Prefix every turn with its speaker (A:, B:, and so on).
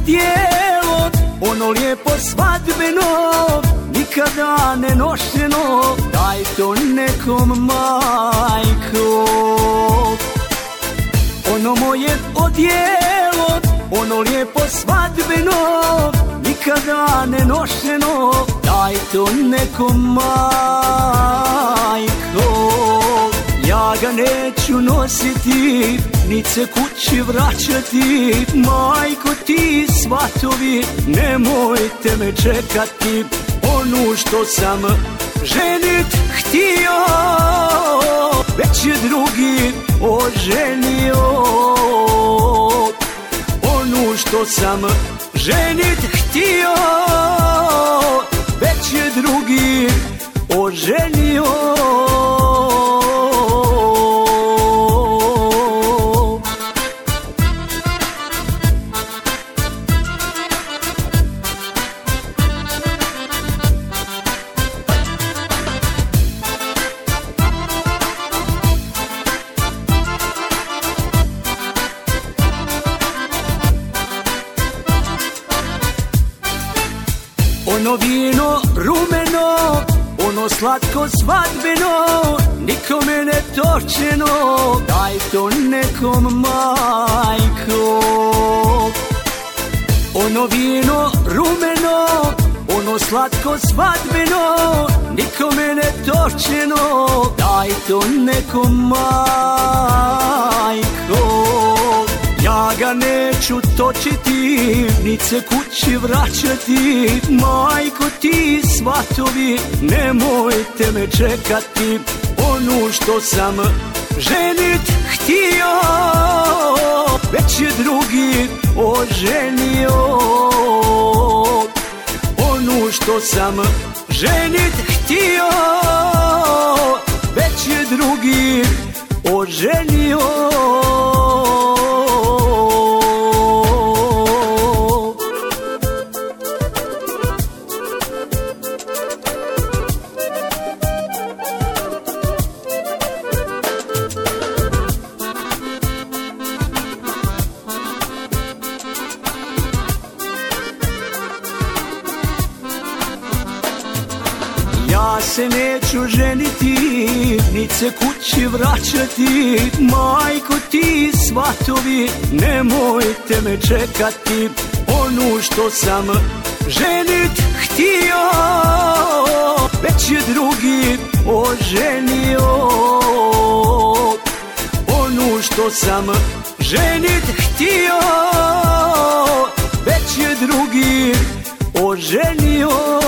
A: odijelo, ono lijepo svadbeno, nikada ne nošeno, daj to nekom, majko. Ono moje odijelo, ono lijepo svadbeno, nikada ne nošeno, daj to nekom, majko. Ja ga neću nositi, nit se kući vraćati, majko ti svatovi, nemojte me čekati. Onu što sam ženit htio, već je drugi oženio. Onu što sam ženit htio, već je drugi oženio. Ono vino rumeno, ono slatko svadbeno, nikome ne točeno, daj to nekom, majko. Ono vino rumeno, ono slatko svadbeno, nikome ne točeno, daj to nekom, majko. Ja ga neću točiti, nit se kući vraćati, majko ti svatovi, nemojte me čekati. Onu što sam ženit htio, već je drugi oženio. Onu što sam ženit htio, već je drugi oženio. Ja se neću ženiti, nit se kući vraćati, majko ti svatovi, nemojte me čekati. Onu što sam ženit htio, već je drugi oženio. Onu što sam ženit htio, već je drugi oženio.